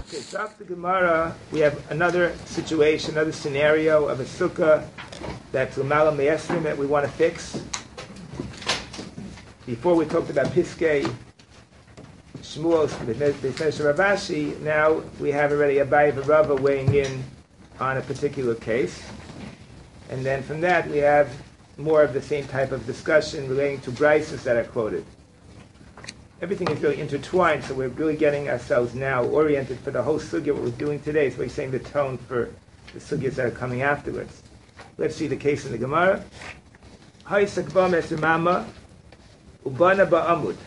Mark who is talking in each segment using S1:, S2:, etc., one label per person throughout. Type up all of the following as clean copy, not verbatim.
S1: Okay, so after Gemara, we have another situation, another scenario of a sukkah that's L'mala Me'esrim that we want to fix. Before we talked about Piskei, Shmuel, B'Snesh Rav Ashi, now we have already Abaye and Rava weighing in on a particular case. And then from that, we have more of the same type of discussion relating to brises that are quoted. Everything is really intertwined, so we're really getting ourselves now oriented for the whole sugya, what we're doing today. So we're saying the tone for the sugyas that are coming afterwards. Let's see the case in the Gemara. Hay sakba mesimama ubana ba'amud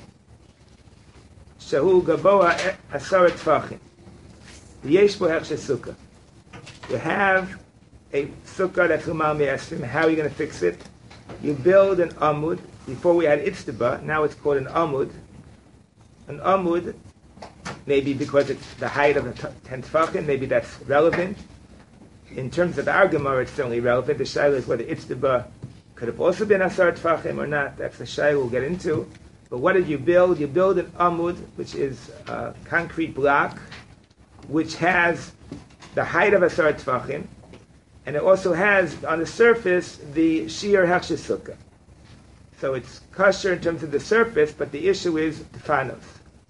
S1: shahu gaboa asara tfachim v'yesh bo hechshe sukkah. You have a sukkah that's l'mal me'esrim. How are you going to fix it? You build an amud. Before we had itztaba, now it's called an amud. An amud, maybe because it's the height of 10 tefachim, maybe that's relevant. In terms of our Gemara, it's certainly relevant. The shayla is whether itztaba could have also been asar tefachim or not. That's the shayla we'll get into. But what did you build? You build an amud, which is a concrete block, which has the height of asar tefachim, and it also has on the surface the shiur hechshe sukkah. So it's kosher in terms of the surface, but the issue is tefanos.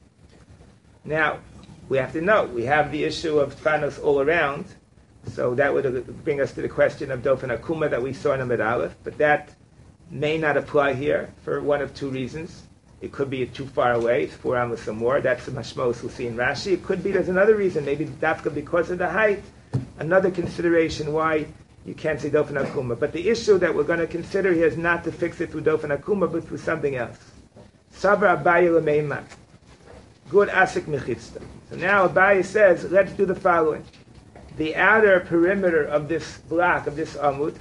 S1: Now, we have to note, we have the issue of tefanos all around, so that would bring us to the question of dofen akuma that we saw in Amud Aleph, but that may not apply here for one of two reasons. It could be too far away, it's 4 amos or more, that's the mashmos we'll see in Rashi. It could be there's another reason, maybe dafka because of the height, another consideration why you can't say dofen akuma. But the issue that we're going to consider here is not to fix it through dofen akuma, but through something else. Sabra Abaye l'meiman. Good asik mechitzta. So now Abaye says, let's do the following. The outer perimeter of this block, of this amud,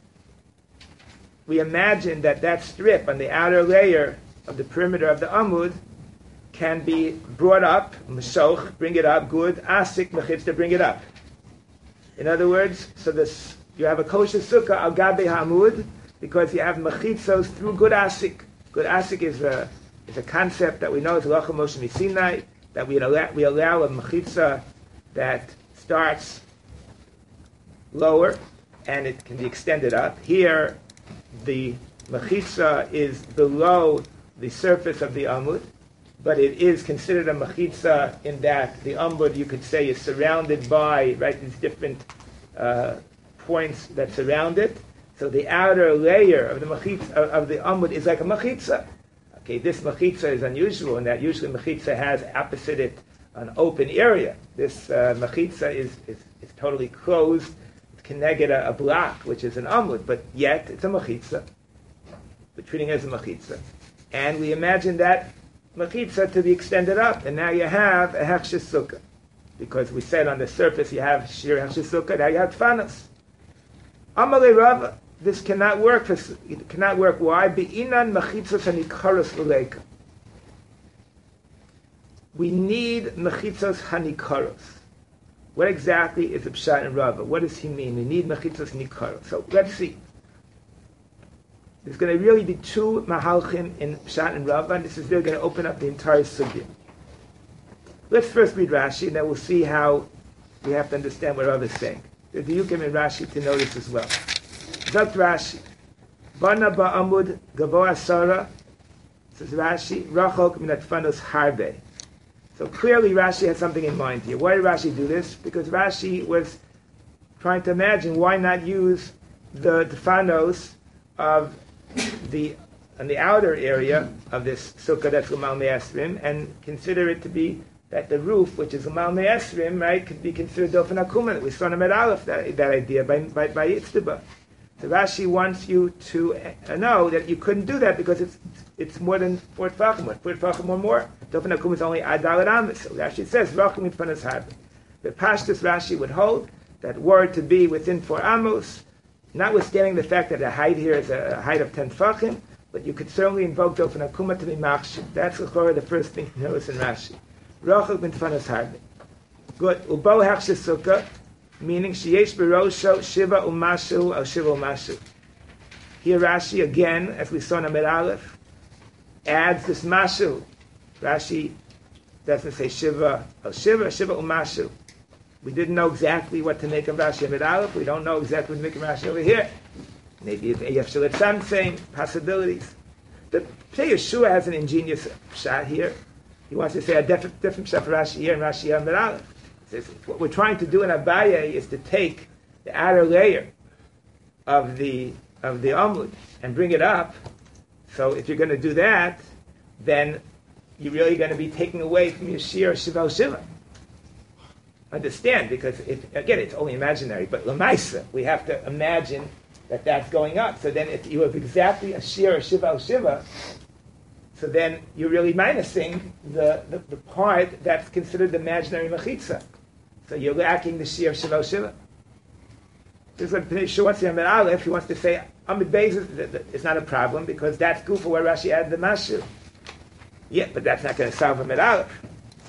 S1: we imagine that strip on the outer layer of the perimeter of the amud can be brought up, meshoch, bring it up, good, asik mechitzta, bring it up. In other words, so this, you have a kosher sukkah al gabe hamud because you have mechitzos through good asik. Good asik is a concept that we know is halacha Moshe Sinai, that we allow a mechitza that starts lower and it can be extended up. Here, the mechitza is below the surface of the amud, but it is considered a mechitza in that the amud, you could say, is surrounded by, right, these different points that surround it. So the outer layer of the mechitza, of the amud is like a mechitza. Okay, this mechitza is unusual in that usually mechitza has opposite it an open area. This mechitza is totally closed. It's connected a block, which is an amud, but yet it's a mechitza. We're treating it as a mechitza. And we imagine that mechitza to be extended up, and now you have a hechshe sukkah. Because we said on the surface you have shir hechshe sukkah, now you have tfanos. Amalei Rava, this cannot work. It cannot work. Why? Be'inan mechitzos hanikaros uleika. We need mechitzos hanikaros. What exactly is the pshat in Rava? What does he mean? We need mechitzos nikaros. So let's see. There's going to really be two mahalchim in pshat and Rava, and this is really going to open up the entire sugya. Let's first read Rashi, and then we'll see how we have to understand what Rava is saying. There's a yukim in Rashi to notice as well. Zot Rashi, Bana ba'amud gavoa sara, says Rashi, rachok minat fanos harbe. So clearly Rashi has something in mind here. Why did Rashi do this? Because Rashi was trying to imagine why not use the fanos of on the outer area of this sukkah that's l'mal me'esrim and consider it to be that the roof, which is l'mal me'esrim, right, could be considered dofen akuma. We saw in Amud Aleph that idea by Yitztaba. So Rashi wants you to know that you couldn't do that because it's more than 4 tefachim. 4 tefachim or more. Dofen akuma is only ad dalet amos. So Rashi says rachum mitfanas harbe. The Pashtus Rashi would hold that were to be within 4 amos, notwithstanding the fact that the height here is a height of 10 tefachim, but you could certainly invoke dofen akuma to be machshir. That's the first thing you notice in Rashi. Rachel mitfanas harbe. Good. Ubo hechshe sukkah, meaning sheyesh berosho shiva umashu al shiva umashu. Here Rashi again, as we saw in Amud Aleph, adds this mashu. Rashi doesn't say Shiva Umashu. We didn't know exactly what to make of Rashi Amid Aleph. We don't know exactly what to make of Rashi over here. Maybe it's Eyef Shalit Sam, same possibilities. The Pnei Yeshua has an ingenious shot here. He wants to say a different shot for Rashi here and Rashi Amid Aleph. He says, what we're trying to do in Abaye is to take the outer layer of the Amud and bring it up. So if you're going to do that, then you're really going to be taking away from your Shir Shiva Shiva. Understand, because again, it's only imaginary, but Lamaisa, we have to imagine that that's going up. So then if you have exactly a Shir Shiva Shiva, so then you're really minusing the part that's considered the imaginary Mechitza. So you're lacking the Shir Shiva Shiva. This is what Pnei Yeshua wants to say Amid Aleph. He wants to say Amid Beis is not a problem because that's Gufa where Rashi added the Mashu. Yeah, but that's not going to solve Amid Aleph.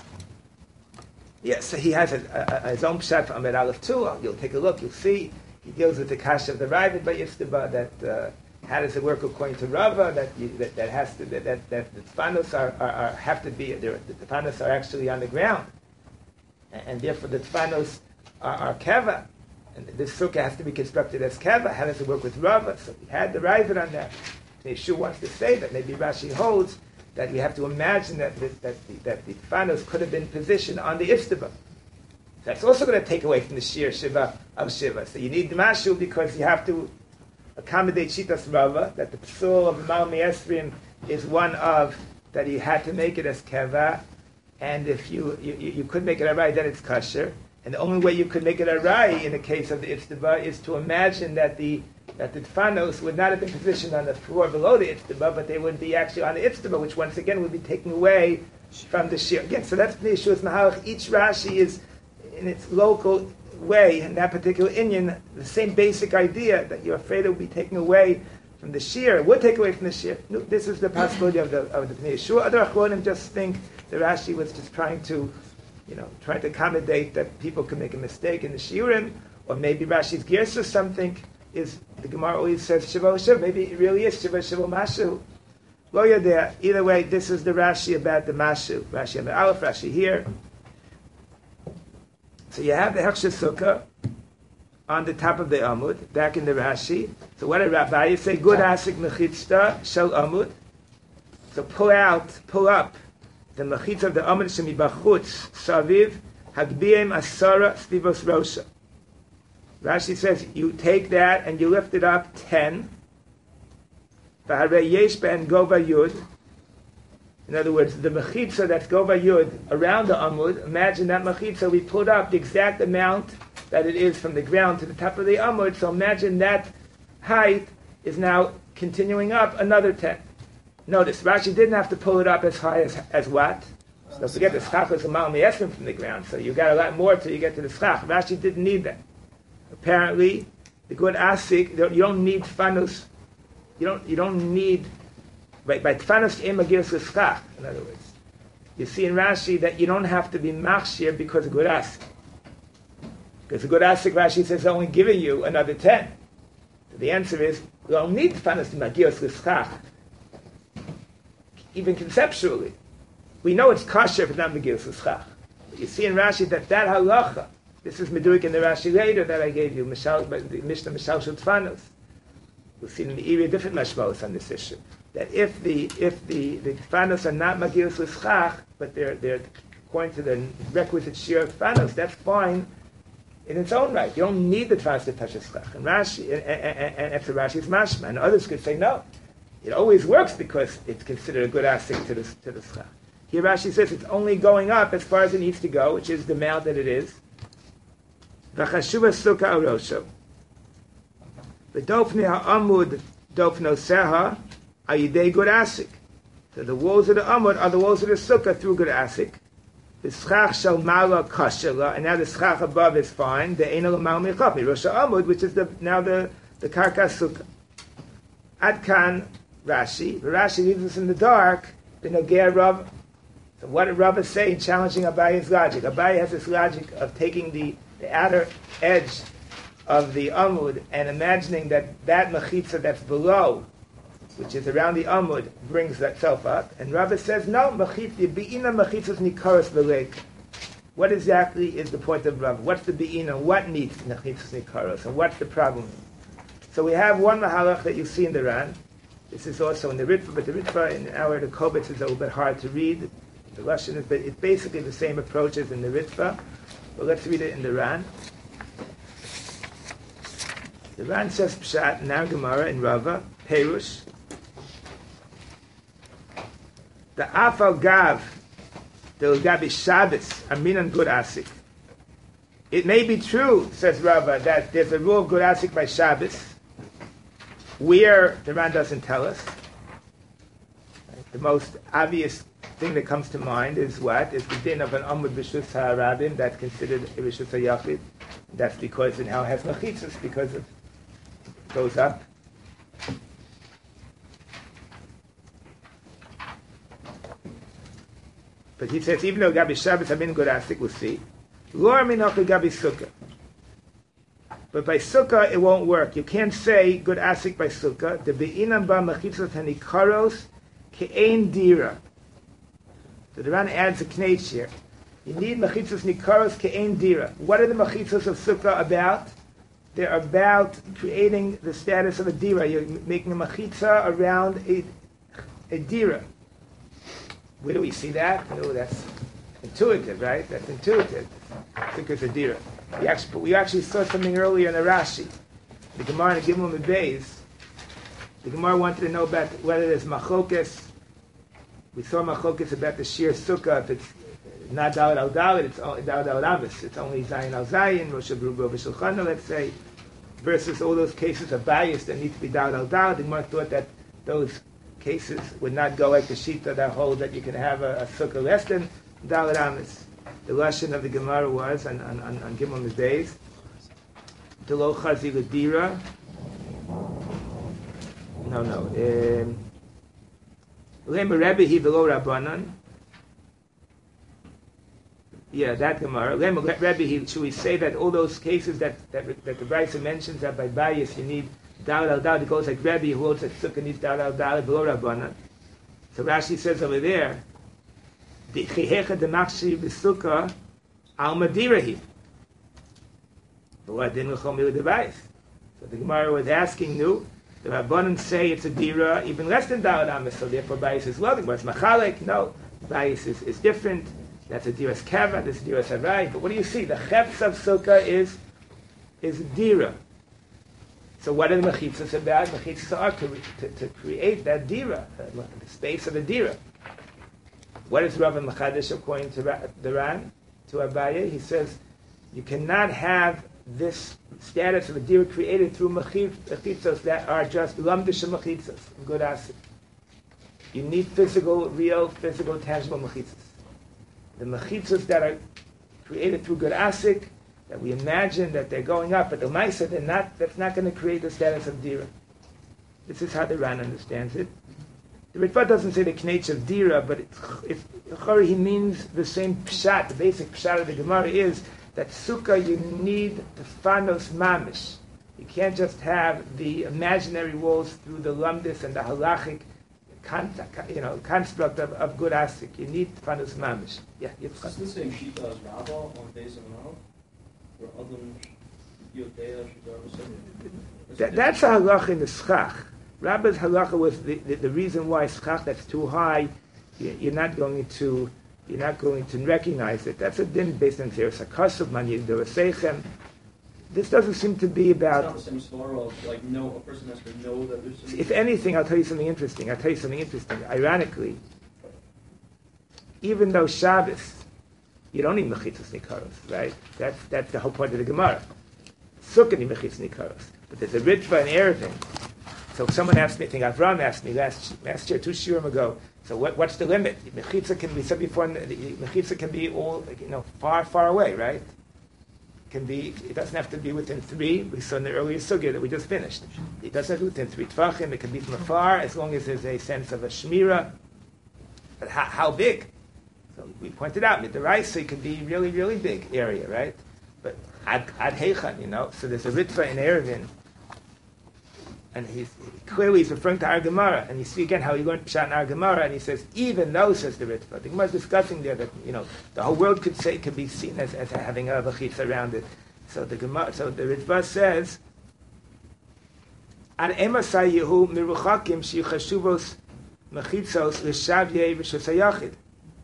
S1: Yes, so he has his own pshat for Amid Aleph too. You'll take a look, you'll see. He deals with the kasha of the Ravid by Yiftaba, that how does it work according to Rava, that the tfanos have to be, the tfanos are actually on the ground. And therefore the tfanos are keva. And this sukkah has to be constructed as keva. How does it work with Rava? So we had the Ravid on that. Yeshua wants to say that maybe Rashi holds that we have to imagine that the tfanos could have been positioned on the Iftaba. That's also going to take away from the Shir Shiva of Shiva. So you need the Mashu because you have to accommodate Shitas Rava, that the Psul of Mal Me'esrim is one of, that you had to make it as Keva, and if you could make it Arai, then it's Kasher. And the only way you could make it Arai in the case of the Iftaba is to imagine that the Tfanos would not have been positioned on the floor below the Iftaba, but they would be actually on the Iftaba, which once again would be taken away from the Shir. Again, so that's Pnei Yeshua's Mahalach. Each Rashi is in its local way, in that particular Inyan, the same basic idea that you're afraid it will be taken away from the Shir. It would take away from the Shir. No, this is the possibility of the Pnei Yeshua. Other Achronim just think the Rashi was just trying to accommodate that people could make a mistake in the Shiurim, or maybe Rashi's Gersa or something is, the Gemara always says Shiva Shiva, maybe it really is Shiva Shiva Mashu. Lo Yodea. Either way, this is the Rashi about the Mashu. Rashi Amid Aleph, Rashi here. So you have the Hechsher Sukkah on the top of the Amud, back in the Rashi. So what did Rabbi say? Good Asik Mechitzta Shel Amud. So pull up the Mechitza of the Amud Shemi Bachutz Saviv Hagbiyim Asara Stivos Rosha. Rashi says you take that and you lift it up 10. V'harei yesh ben Gova Yud. In other words, the Mechitza that's Gova Yud around the Amud, imagine that Mechitza, we pulled up the exact amount that it is from the ground to the top of the Amud, so imagine that height is now continuing up another 10. Notice, Rashi didn't have to pull it up as high as what? Don't forget, the schach is a Mal Me'esrim from the ground, so you got a lot more till you get to the schach. Rashi didn't need that. Apparently, the good Asik, you don't need Tfanos, you don't need, by Tfanos Emagir Schach, in other words. You see in Rashi that you don't have to be Machshir because of good Asik. Because the good Asik, Rashi says, only giving you another 10. So the answer is, you don't need Tfanos Emagir Schach. Even conceptually. We know it's kosher if it's not Megillah Schach. But you see in Rashi that halacha, this is Meduik in the Rashi later that I gave you, the Mishnah Mishal Shel Tfanos. We'll see in the area different mashmalos on this issue. That if the Tfanos are not Megillah Schach, but they're according to the requisite shir of Tfanos, that's fine in its own right. You don't need the Tfanos to touch a Schach. And Rashi, and after Rashi is mashma, and others could say no. It always works because it's considered a good asik to the schach. Here Rashi says it's only going up as far as it needs to go, which is the amount that it is. V'chashuva sukkah arosho. V'dofnei ha'amud dofno seha ayidei good asik. So the walls of the amud are the walls of the sukkah through good asik. The schach shel mala kashela, and now the schach above is fine. The enel mal mechapi rosh amud, which is now the karka sukkah. Adkan Rashi. Rashi leaves us in the dark. The Nogea Rav. So what did Rav say in challenging Abaye's logic? Abaye has this logic of taking the outer edge of the Amud and imagining that Mechitza that's below which is around the Amud, brings that self up. And Rava says, no, be'ina machitzos nikaros v'leik. What exactly is the point of Rava? What's the be'ina? What needs machitzos nikaros? And what's the problem? So we have one mahalach that you see in the Ran. This is also in the Ritva, but the Ritva in the Kobitz is a little bit hard to read. The Lashon is, but it's basically the same approach as in the Ritva. But let's read it in the Ran. The Ran says Pshat in our Gemara in Rava, Perush. The Afal Gav, the Gabi Shabbos, Aminan Gud Asik. It may be true, says Rava, that there's a rule of Gud Asik by Shabbos, where the Ran doesn't tell us. The most obvious thing that comes to mind is what? Is the din of an Amud B'Shus HaRabim that's considered a B'Shus HaYachid. That's because it now has Machitzos, because it goes up. But he says, even though Gabi Shabbos, Amin Gud Asik, we'll see. Lor Minoch Gabi Sukkah. But by Sukkah, it won't work. You can't say Gud Asik by Sukkah. The Be'inam Ba Machitzos Hanikaros Ke'ein Dira. So the Ran adds a knetch here. You need Machitzos Nikaros Ke'ein Dira. What are the Machitzos of Sukkah about? They're about creating the status of a Dira. You're making a Machitza around a Dira. Where do we see that? Oh, that's intuitive, right? That's intuitive. I think it's a Dira. We actually saw something earlier in the Rashi. The Gemara in Gimel Beis. The Gemara wanted to know about whether there's Machokes. We saw Machokes about the Shir Sukkah. If it's not Dalet al Dalet, it's only Dalet al Avis. It's only Zayin al Zayin, Rosh Hashanah v'Shulchan, let's say, versus all those cases of bias that need to be Dalet al Dalet. The Gemara thought that those cases would not go like the Shita that hold that you can have a Sukkah less than Dalet Amis. The Lashon of the Gemara was on Gimel Beis, Delo Chazi L'Dira. No. Lema Rebbe Hi V'lo Rabbanan. Yeah, that Gemara. Lema Rebbe Hi. Should we say that all those cases that the Brisa mentions that by bias you need Dalet al Dalet, it goes like Rebbe who holds that Sukkah needs Dalet al Dalet V'lo Rabbanan. So Rashi says over there, the Chihecha Demachshi B'Sukkah Al Madirahi. So the Gemara was asking, no, the Rabbanan say it's a Dira even less than Dalet Amis, so therefore bias is loading. But it's Machalek, no, bias is different. That's a Dira's Keva, this is Dira's Harai. But what do you see? The Chefs of Sukkah is Dira. So what are the Mechitzos about? Mechitzos are to create that Dira, the space of the Dira. What is Rav Machadish according to the Ran, to Abaye? He says, you cannot have this status of a Dira created through Mechitzos that are just Lamdish Mechitzos, Gud Asik. You need real physical, tangible Mechitzos. The Mechitzos that are created through Gud Asik, that we imagine that they're going up, but the Maisa, that's not going to create the status of Dira. This is how the Ran understands it. The Ritva doesn't say the knetch of Dira, but he means the same pshat. The basic pshat of the Gemara is that Sukkah you need the fanos mamish. You can't just have the imaginary walls through the lumdis and the halachic construct of Gud Asik. You need fanos mamish. Yeah,
S2: It's the same shita as Rava on days and now, where other Yodea should
S1: that's a halach in the schach. Rabbi's halacha was the reason why schach that's too high. You're not going to recognize it. That's a din based on Zeres HaKasuv, Man Yigdor Seichem. This doesn't seem to be about.
S2: It's not the same story of like a person has to know that there's.
S1: If anything, I'll tell you something interesting. Ironically, even though Shabbos, you don't need mechitzos nikaros, right? That's the whole point of the Gemara. Sukkah need mechitzos nikaros, but there's a Ritva and Erevin. So someone asked me, I think Avram asked me last year, 2 shiurim ago. So what's the limit? Mechitza can be, said before, mechitza can be all, far away, right? It doesn't have to be within 3. We saw in the earlier sugya that we just finished. It doesn't have to be within 3 tvachim. It can be from afar, as long as there's a sense of a shmira. But how big? So we pointed out, midaraisa can be really, really big area, right? But ad heichan, so there's a ritva in Erevin. And he's referring to our Gemara, and you see again how he learned Pshat in our Gemara, and he says, even though, says the Ritva, the Gemara is discussing there that, the whole world could be seen as having a Bechitza around it. So the Ritva says, Ad emasai yehu miruchakim shichashuvos mechitzos l'shavye v'shosayachid.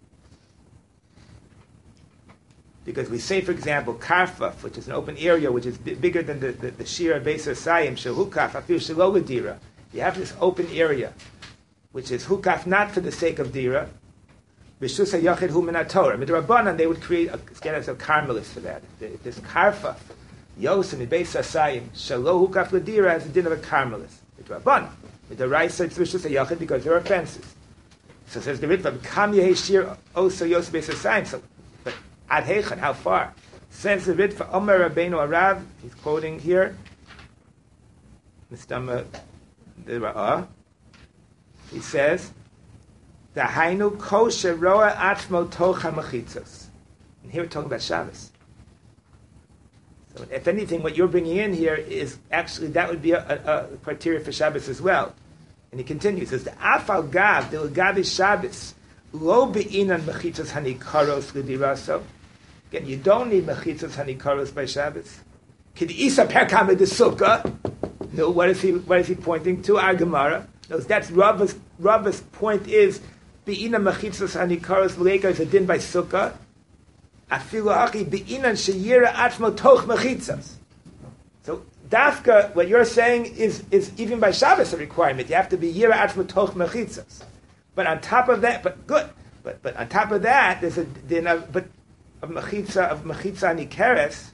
S1: Because we say, for example, karfaf, which is an open area, which is bigger than the shira base of sayim, shehukaf, afir shelo dira. You have this open area, which is hukaf not for the sake of dira, b'shus hayachid hu min haTorah. Midrabanan, they would create a status of carmelis for that. If this karfaf, yosim, base of sayim, shelo hukaf l'dira, has a din of a carmelis. Midrabanan. Midraisa, it's b'shus hayachid because there are fences. So says the Ritva, kam yehi shir oso yosim base of sayim. So, Ad Heichan, how far? Says the Ritva, Omer Rabbeinu Arav, he's quoting here, Mistama the Ra'ah, he says, Dahainu kosher roa atzmo tocha mechitzos. And here we're talking about Shabbos. So if anything, what you're bringing in here is actually, that would be a criteria for Shabbos as well. And he continues, says, the Afal Gav, the Gavi Shabbos, lo be'inan mechitzos hanikaros l'diraso. Again, you don't need mechitzos hanikaros by Shabbos. K'd'isa perkama de sukkah. No, what is he pointing to? Our Gemara. No, that's Rava's point is be'ina mechitzos hanikaros l'leika is a din by sukkah. Afilu achi be'inan sheyira atzmo toch mechitzos. So dafka, what you're saying is even by Shabbos a requirement. You have to be yira atzmo toch mechitzos. But on top of that, but on top of that, there's a din of mechitza nikeres,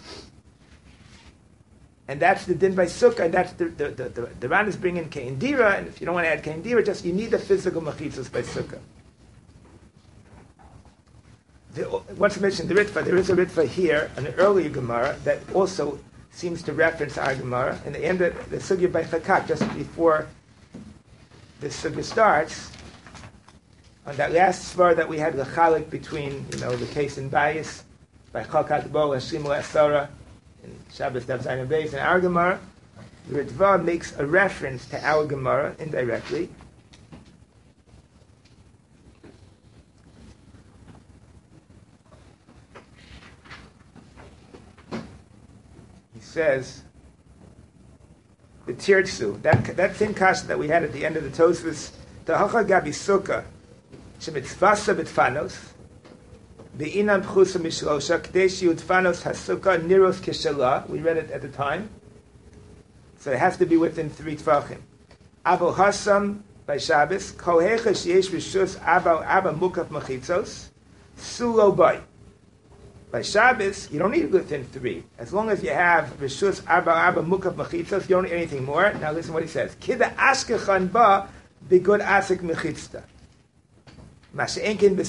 S1: and that's the din by sukkah, and that's the Ran is bringing kein dira, and if you don't want to add kein dira, just you need the physical mechitzas by sukkah. What's mentioned the Ritva? There is a Ritva here, an earlier Gemara that also seems to reference our Gemara, and the end of the sugya by Chakak, just before the sugya starts. On that last svar that we had the chalik between, the case in Bayis by Chakat Bo and Shimul Asara in Shabbos Dav Zayin Beis and our Gemara, the Ritva makes a reference to our Gemara indirectly. He says the Tirtzu, that same kasha that we had at the end of the Tosfos, the Hacha Gabi Sukkah. Shemitzvasa b'tfanos, be'inan pchusa mishlosha, k'dei sheyudfanos hasukah niros kishala. We read it at the time. So it has to be within 3 tvachim. Avo hasam by Shabbos, kohecha sheyesh rishus abba mukaf mechitzos, sulo bay. By Shabbos, you don't need it within 3. As long as you have rishus abba mukaf mechitzos, you don't need anything more. Now listen what he says. Kida ashkechan ba b'gud asik mechitzta. So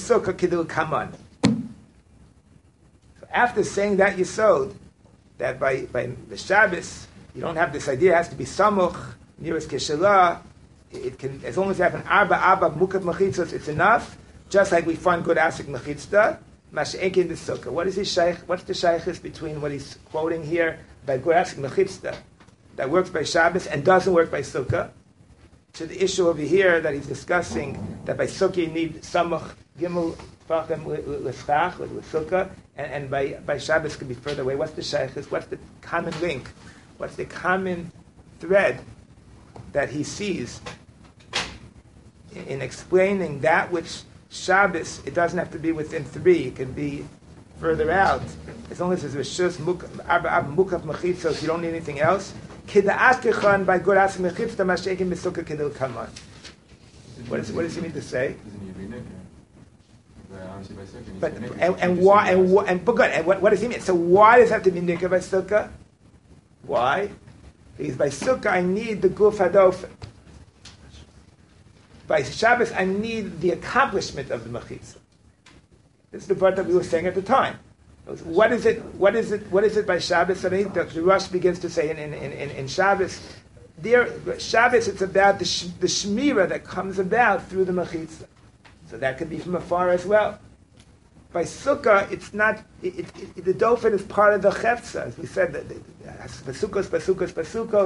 S1: after saying that Yesod, that by the Shabbos, you don't have this idea, it has to be samuch, nearest keshelah, it can, as long as you have an abba mukat mechitzos, it's enough, just like we find good asik mechitzta, mash'enkin b'sukkah. What is his shaykh? What's the shaykhis between what he's quoting here by good asik mechitzta, that works by Shabbos and doesn't work by sukkah? To the issue over here that he's discussing, that by sukkah you need samach gimel fachem l'schach with sukkah, and by Shabbos could be further away. What's the shaykhis? What's the common link? What's the common thread that he sees in explaining that which Shabbos, it doesn't have to be within 3, it could be further out. As long as there's rishus mukaf mechitzos, you don't need anything else. By good asik mechitzta mashekin b'sukkah kedil kaman. What does he mean to say? But what does he mean? So why does it have to be nikah by sukkah? Why? Because by sukkah I need the guf hadofen. By Shabbos I need the accomplishment of the mechitzah. This is the part that we were saying at the time. What is it by Shabbos? So the Rush begins to say in Shabbos, Shabbos it's about the shmira that comes about through the mechitza. So that could be from afar as well. By Sukkah, it's not, the dofen is part of the chefza. As we said, the sukkos,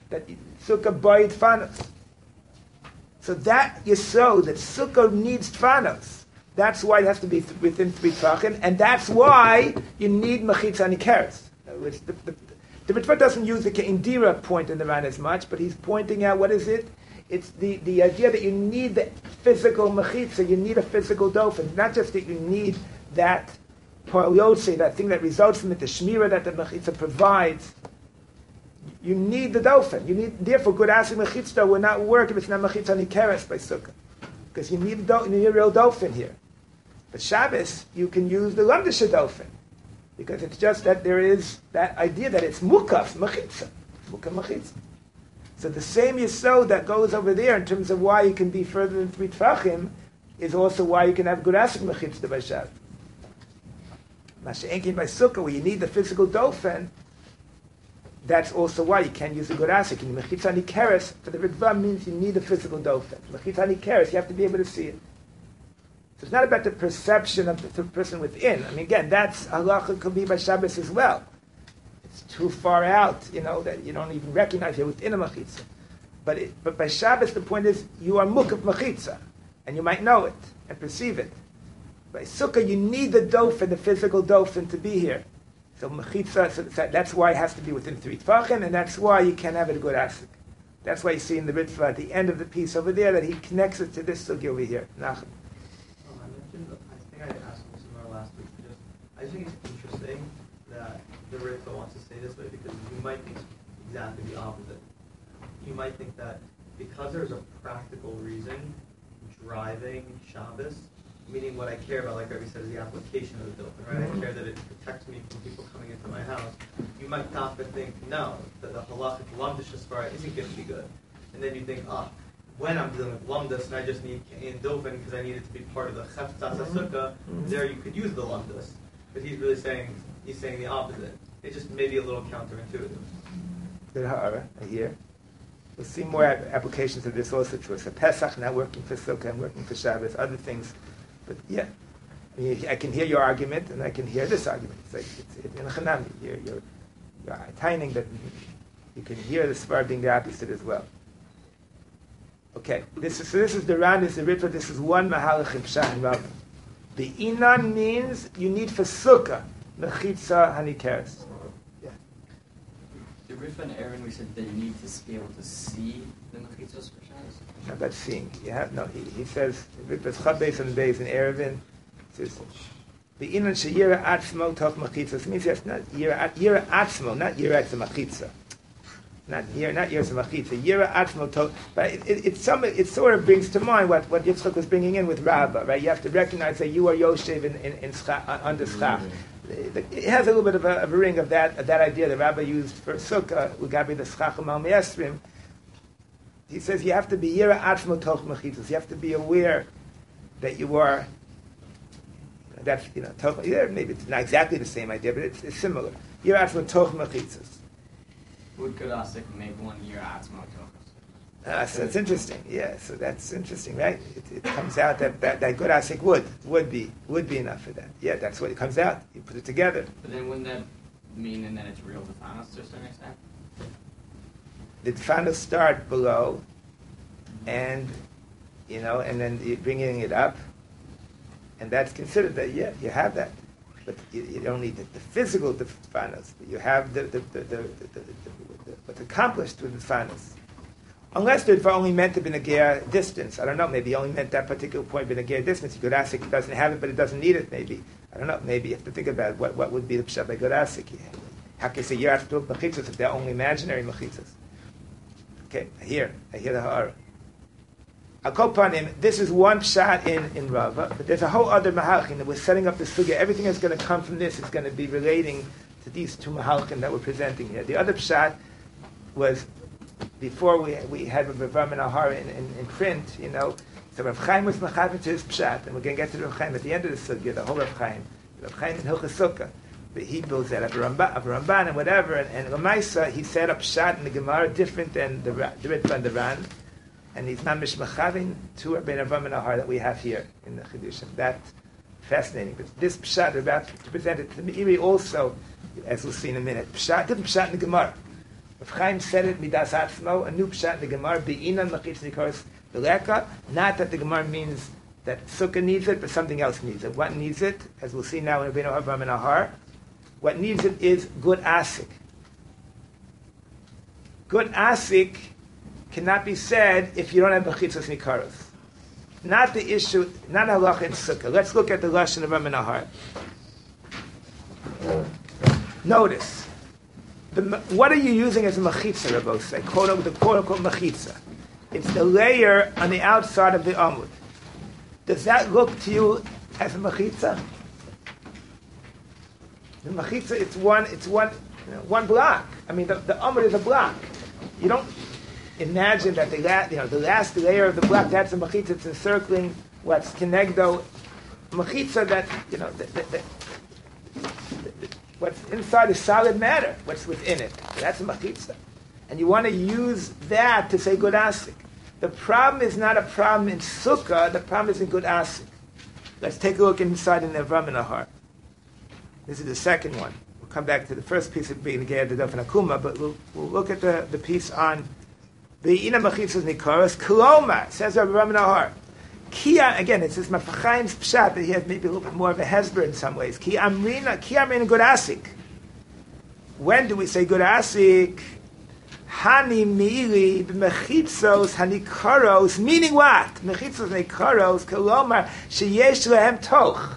S1: that sukkah boyd fanos. So that yesod, that sukkah needs fanos. That's why it has to be within 3 tvachim, and that's why you need mechitza nikeres. The Ritva doesn't use the Ke'indira point in the Ran as much, but he's pointing out, what is it? It's the idea that you need the physical mechitza, you need a physical dofen. Not just that you need that parliotse, that thing that results from it, the shmira that the mechitza provides. You need the dofen. You need, therefore, good asik mechitza will not work if it's not mechitza nikeres by sukkah. Because you need a real dofen here. But Shabbos, you can use the lamdisha dofen. Because it's just that there is that idea that it's mukaf, mechitza. Mukaf, mechitza. So the same yesod that goes over there in terms of why you can be further than 3 tfachim is also why you can have good asik mechitza by Shabbos. Masha'enkin by sukkah, where you need the physical dofen, that's also why you can't use the good asik. And mechitza nikeres, for the Ritva, means you need the physical dofen. Mechitza nikeres, you have to be able to see it. So it's not about the perception of the person within. I mean, again, that's halacha could be by Shabbos as well. It's too far out, that you don't even recognize you're within a mechitza. But by Shabbos, the point is you are mukaf mechitza, and you might know it and perceive it. By Sukkah, you need the dofen, the physical dofen, to be here. So mechitza, so that's why it has to be within 3 tfachim, and that's why you can't have it a good asik. That's why you see in the Ritva at the end of the piece over there that he connects it to this sugi over here. Nachum.
S2: I asked him similar last week. I just think it's interesting that the Ritva wants to say this way because you might think exactly the opposite. You might think that because there's a practical reason driving Shabbos, meaning what I care about, like Rabbi said, is the application of the dofen, right? I care that it protects me from people coming into my house. You might stop and think, no, that the halachic lamdish svara isn't going to be good. And then you think, when I'm dealing with lamdus and I just need in dofen because I need it to be part of the cheftzas sukkah, there you could use the lamdus. But he's really saying the opposite. It's just maybe a little counterintuitive.
S1: Good ha'ara, here. We'll see more applications of this also to us. So Pesach, not working for sukkah and working for Shabbos, other things. But yeah, I can hear your argument and I can hear this argument. It's like, it's in a chanami. You're tining that you can hear the svar being the opposite as well. Okay, this is the Ran, this is the Ritva, this is one mahalach in Pshat and Rav. The Inan means you need for sukkah, mechitza hanikeres. Yeah.
S3: The Ritva and Aaron, we said that you need to be able to see the mechitzos for Shabbos.
S1: Not about seeing. He says, Ritva's Chabbeis and Beis in Erevin, says, the Inan sheyira atzmo toch mechitzos. It means that's not yira atzmo, not yira it's a mechitza. Not yira it's a mechitza. Yira atzmo toch. But it sort of brings to mind what Yitzchak was bringing in with Rabbah, right? You have to recognize that you are Yoshev in under Schach. It has a little bit of a ring of that idea that Rabbah used for Sukkah, Ugabi the Schach Amal Me'esrim. He says you have to be yira atzmo toch mechitzos. You have to be aware that you are. That's toch. Maybe it's not exactly the same idea, but it's similar. Yira atzmo toch mechitzos.
S3: Would good asik make 1 year atzmo toch?
S1: So it's interesting. Yeah, so that's interesting, right? It comes out that good asik would be enough for that. Yeah, that's what it comes out. You put it together.
S3: But then wouldn't that mean that it's real defanos to a certain extent?
S1: The tfanos start below, and and then you're bringing it up, and that's considered that you have that, but you don't need the physical tfanos. You have what's accomplished with the tfanos. Unless the Ritva only meant to be a distance. I don't know. Maybe he only meant that particular point being a distance. You could ask it doesn't have it, but it doesn't need it. Maybe I don't know. Maybe you have to think about what would be the pshat by good asik. How can you say you're after mechitzos if they're only imaginary mechitzos? Okay, I hear the ha'ara. I'll go upon him. This is one pshat in Rava, but there's a whole other mahalchim that we're setting up the sugya. Everything that's going to come from this is going to be relating to these 2 mahalchim that we're presenting here. The other pshat was before we had Rav Raman Ahara in print, So Rav Chaim was mechaven to his pshat, and we're going to get to Rav Chaim at the end of the sugya, the whole Rav Chaim in Hilchos Sukkah. But he builds that of Ramban and whatever, and Lamaisa, he set up pshat in the Gemara different than the Ritva and the Ran, and he's mamish mechaven to Rabbeinu Rav Raman Ahara that we have here in the Chidushim. That's fascinating. But this pshat we're about to present it to the Meiri also, as we'll see in a minute. Different pshat in the Gemara. Rav Chaim said it midas atzmo, a new pshat in the Gemara, be'inan mechitza nikaros v'leka. Not that the Gemara means that sukkah needs it, but something else needs it. What needs it, as we'll see now in Rabbeinu Avram and Ahar, what needs it is good asik. Good asik cannot be said if you don't have mechitzas nikaros. Not the issue, not halacha in sukkah. Let's look at the lashon of Avram and Ahar. Notice, what are you using as a mechitza, Rabbi say? The quote-unquote mechitza. It's the layer on the outside of the amud. Does that look to you as a mechitza? The mechitza, it's one block. I mean, the amud is a block. You don't imagine that the last layer of the block, that's a mechitza. It's encircling what's kenegdo mechitza. That what's inside is solid matter. What's within it? That's a mechitza, and you want to use that to say good asik. The problem is not a problem in sukkah. The problem is in good asik. Let's take a look inside in the Avram and Ahar. This is the second one. We'll come back to the first piece of being Ge'er Dedaf and Akuma, but we'll look at the piece on the Ina Mechitzas Nikaros. Koloma, says Avram and Ahar. Kia, again, it's this Mafachayim's pshat, but he has maybe a little bit more of a hesber in some ways. Ki amrina good asik. When do we say good asik? Hani mili b'mechitzos hanikaros, meaning what? Mechitzos hanikaros, kolomar, sheyesh lehem toch.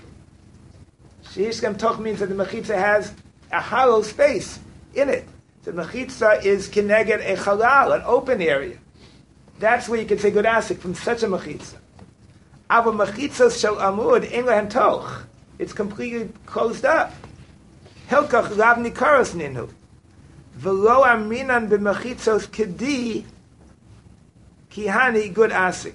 S1: Sheyesh lehem toch means that the mechitza has a hollow space in it. The mechitza is keneged a halal, an open area. That's where you can say good asik from such a mechitza. Ava mechitzos shel amud ein lehem toch. It's completely closed up. Hilkach lav nikaros ninu. V'lo aminan b'mechitzos kedi kihani good asik.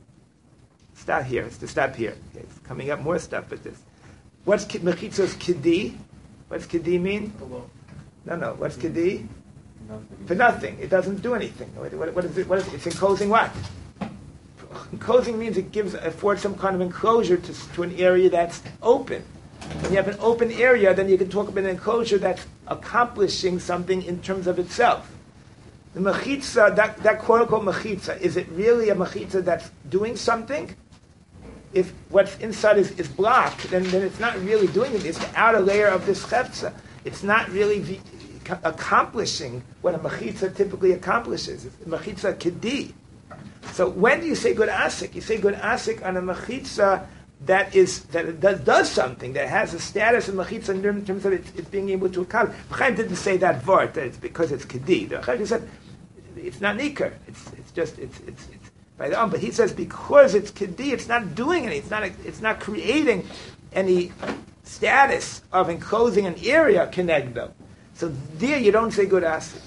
S1: Stop here. It's to stop here. Okay, it's coming up more stuff with this. What's mechitzos kedi? What's kedi mean? No. What's kedi?
S3: Nothing.
S1: For nothing. It doesn't do anything. What is it? It's enclosing what? Enclosing means it affords some kind of enclosure to an area that's open. When you have an open area, then you can talk about an enclosure that's accomplishing something in terms of itself. The mechitza, that quote-unquote mechitza, is it really a mechitza that's doing something? If what's inside is blocked, then it's not really doing it. It's the outer layer of this chepza. It's not really accomplishing what a mechitza typically accomplishes. It's a mechitza kedi. So when do you say good asik? You say good asik on a mechitza that does something, that has a status of mechitza in terms of it's being able to accomplish. Chaim didn't say that vart, that it's because it's kedi. Chaim said it's not nikar. It's by the but he says because it's kedi, it's not doing anything. It's not creating any status of enclosing an area kenegdo. So there you don't say good asik.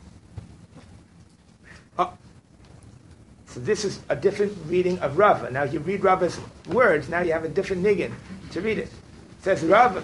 S1: So this is a different reading of Rava. Now you read Rava's words, now you have a different niggin to read it. It says Rava,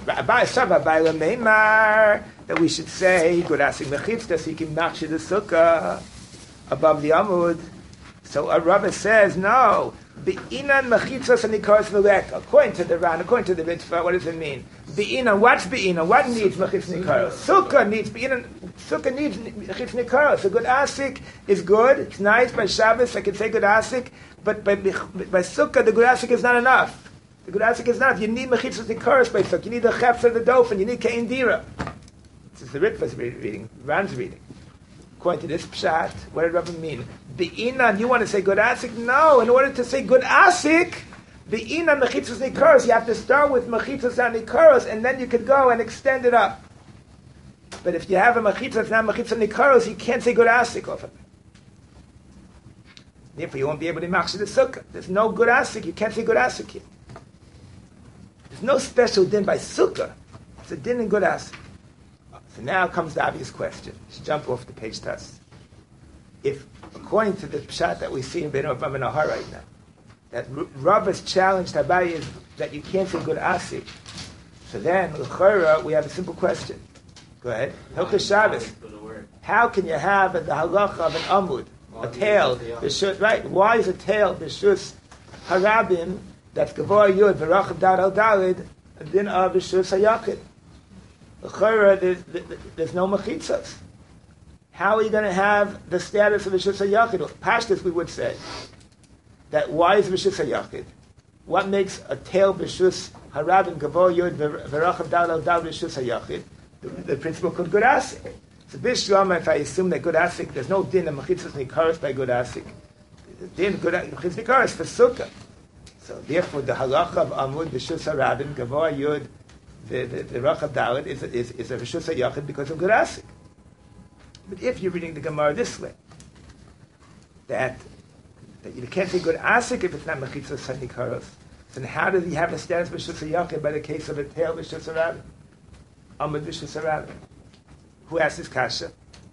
S1: that we should say, good asik mechitzah, so you can machshir the sukkah above the amud. So Rava says, no, be'inan mechitzas and nikaros v'leka. According to the Ran, according to the Ritva, what does it mean? Be'inan, what's be'inan? What needs mechitzas nikaros? Sukkah needs be'inan. Sukkah needs mechitzas nikaros. A good asik is good. It's nice by Shabbos. I can say good asik, but by sukkah the good asik is not enough. The good asik is not enough. You need mechitzas nikaros by sukkah. You need the chefs of the dofen. You need kein dira. This is the Ritva's reading. Ran's reading. According to this pshat, what did Rava mean? Be'inan, you want to say good asik? No, in order to say good asik, be'inan mechitzas nikaros, you have to start with mechitzas and nikaros, and then you could go and extend it up. But if you have a mechitzas that's not mechitzas nikaros, you can't say good asik off of it. Therefore, you won't be able to machshir the sukkah. There's no good asik, you can't say good asik here. There's no special din by sukkah. It's a din in good asik. So now comes the obvious question. Let's jump off the page to us. If, according to the pshat that we see in Beinu Avram and Ahar right now, that Rava's challenge to Abaye is that you can't say good asik, so then, l'chora, we have a simple question. Go ahead. Hilchos Shabbos. How can you have the halacha of an amud, a tail, right? Why is a tail b'shus harabim that's gavor yud v'racham dad al dalid and din of b'shus hayakid? There's no mechitzas. how are you going to have the status of Rishus HaYachid? Pashtus, we would say, that why is Rishus HaYachid? What makes a tail Rishus Harabim Gavo Yod V'Rachav Dal Al Dal Rishus HaYachid? The principle called Good Asik. So Bishlama, if I assume that Good Asik, there's no din of Mechitzos Nikaros by Good Asik. The din of Mechitzos Nikaros for Sukkah. So therefore, the halacha of Amud Rishus Harabim Gavo Yod V'Rachav Dal is a Rishus HaYachid because of Good Asik. But if you're reading the Gemara this way, that you can't say Good Asik if it's not Mechitzos HaNikaros, then how does he have a status of Rishus HaYachid by the case of a tail Rishus Harabim? Amud Rishus Harabim. Who asked this kasha?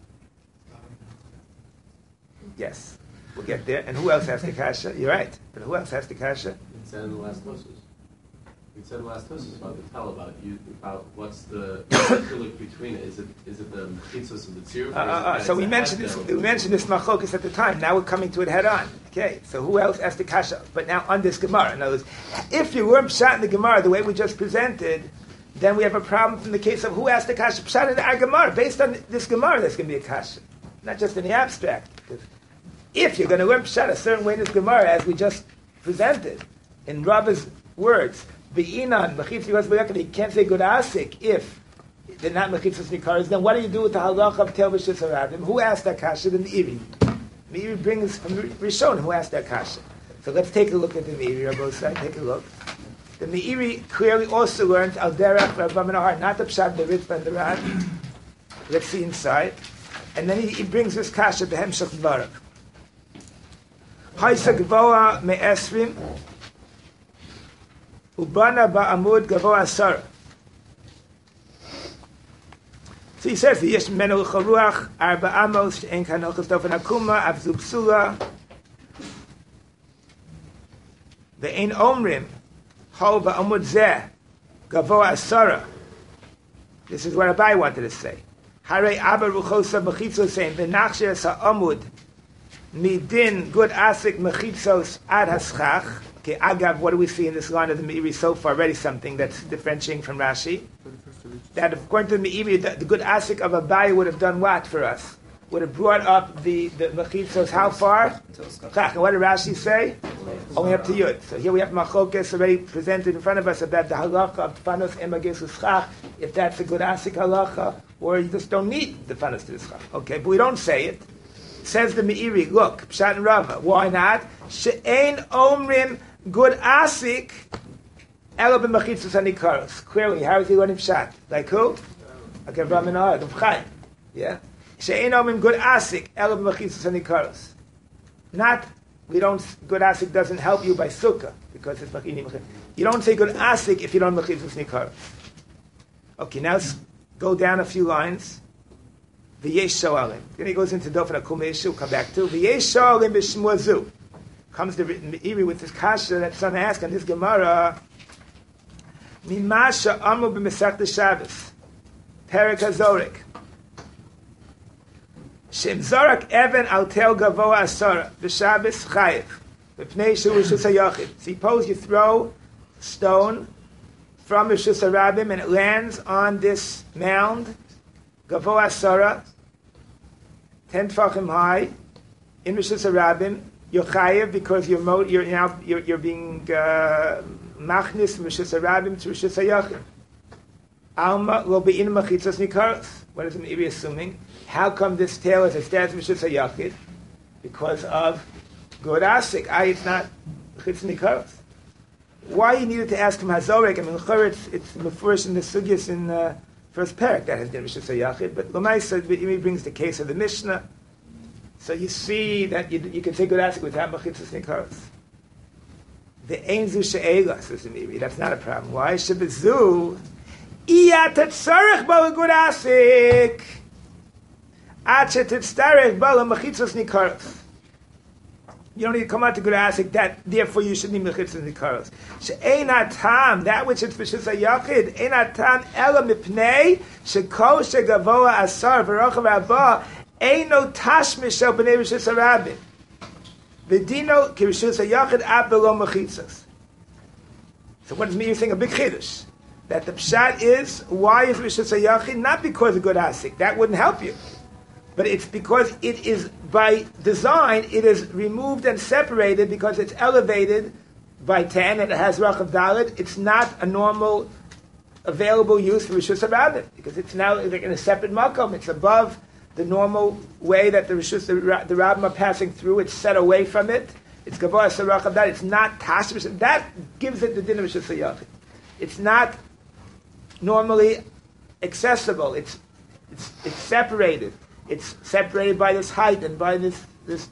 S1: Yes, we'll get there. And who else asked the kasha? You're right. But who else asked the kasha?
S4: It said in the last Tosos. It said in the last Tosos about the tell about what's the link between it. Is it the mechitzos of the tziruf?
S1: So we mentioned this. We mentioned this machlokus at the time. Now we're coming to it head on. Okay. So who else asked the kasha? But now on this Gemara. In other words, if you weren't shot in the Gemara the way we just presented, then we have a problem from the case of who asked the kasha. Pshat in our Gemara. Based on this Gemara, there's going to be a kasha, not just in the abstract. Because if you're going to learn pshat a certain way in this Gemara, as we just presented in Rava's words, Be'inan mechitzos nikaros, you can't say Good Asik if they're not mechitzos nikaros. Then what do you do with the halacha of tel Rishus Harabim? Who asked that kasha? The Meiri. Meiri brings from Rishonim who asked that kasha. So let's take a look at the Meiri. Rabosai, take a look. The Meiri clearly also learned al derech Rav Menahar, not the pshat, the Ritva and the Ran. Let's see inside, and then he brings this kasha to Hemshach Dvarav. Haisa gvoa me'esrim ubana ba'amud gvoa asara. So he says, "Yesh menu charuach arba amos she'en kanochas dofen hakuma avzu psula ve'en omrim." This is what Abai wanted to say. Hare Abba Ruchosa Mechitzos saying V'nachsher Sa'amud Midin Good Asik Mechitzos Ad Haschach. Okay, Agav, what do we see in this line of the Meiri so far? Already something that's differentiating from Rashi. That according to the Meiri, the Good Asik of Abai would have done what for us? Would have brought up the Mechitzos how far? And what did Rashi say? Only up to Yud. So here we have Machokes already presented in front of us about the halacha of Tfanos Emages Uschach, if that's a Good Asik halacha, or you just don't need the Tfanos to the Schach. Okay, but we don't say it. Says the Meiri, look, Pshat and Rava. Why not? She'ein omrim Good Asik elo b'mechitzos hanikaros. Clearly, how is he learning Pshat? Like who? Okay, Rav Menahar, the Chaim. Yeah? She'ein omrim Good Asik elo b'mechitzos hanikaros. Not, we don't, Good Asik doesn't help you by Sukkah, because it's Machini Mechit. You don't say Good Asik if you don't Mechitzos Nikaros. Okay, now let's go down a few lines. V'yesh shoalim. Then he goes into Dofen HaKumesh, we'll come back to. V'yesh shoalim b'shmuazu. Comes the Meiri with this kasha that some ask on this Gemara. Mimasha amu b'mesachta Shabbos. Perek HaZorek. Shem Zorak Evan al Tel Gavoa Asara B'Shabbos Chayiv B'Pnei Shu Rishus HaYachid. Suppose you throw stone from Rishus HaRabim and it lands on this mound Gavoa Asara 10 tfachim high in Rishus HaRabim. You're Chayiv because you're being machnis from Rishus HaRabim to Rishus HaYachid. Alma lo be'in mechitzos nikaros. What is the Meiri assuming? How come this tail is a status of Rishus HaYachid? Because of Good Asik. It's not mechitzos nikaros. Why you needed to ask him Hazorek? I mean, it's mefurish in the sugyas in the first parak that has been Rishus HaYachid. But Lamai said Meiri brings the case of the Mishnah. So you see that you can say Good Asik without mechitzos nikaros. The Einzu she'ela, says the Meiri. That's not a problem. Why? Shebezu. You don't need to come out to Good Asik, that therefore you should need mechitzos nikaros. She'ein tam, that which is Rishus HaYachid, ein tam ela mipnei shekol shegavoa asar v'rochav haba eino tashmish shel b'nei Rishus HaRabim v'dino ki Rishus HaYachid ab below mechitzos. So what does Meiri think? A big chiddush. That the pshat is, why is Rishus HaYachid? Not because of Good Asik. That wouldn't help you. But it's because it is, by design, it is removed and separated because it's elevated by 10 and it has Rachav Dalet. It's not a normal available use for Rishus HaRabim because it's now like in a separate makom. It's above the normal way that the Rabbim are passing through. It's set away from it. It's Gavoa Rachav Dalet. It's not Tashmish. That gives it the din of Rishus HaYachid. It's not normally accessible. It's separated. It's separated by this height and by this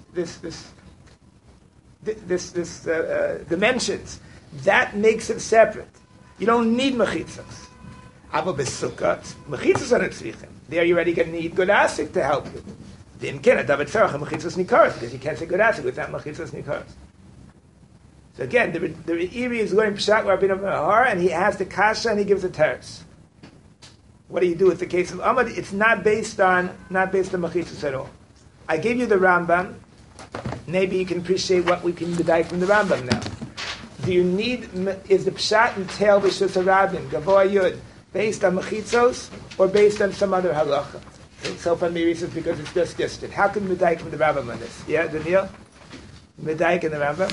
S1: dimensions. That makes it separate. You don't need mechitzas. Ava besukkah, mechitzas are tzrichim. There you're already going to need good asik to help you. Then can davet tzarach mechitzas nikaros because you can't say good asik without mechitzas nikaros. So again, the Iri is learning Pshat Rabbeinu Mahar, and he has the kasha and he gives the teretz. What do you do with the case of Ahmad? It's not based on mechitzas at all. I gave you the Rambam. Maybe you can appreciate what we can deduce from the Rambam now. Do you need, is the Pshat and Tail B'Shus HaRabim, Gavoa Yud, based on mechitzos or based on some other halacha? So far, maybe it's because it's just distant. How can we deduce from the Rambam on this? Yeah, Daniel? Medaik in the Rambam?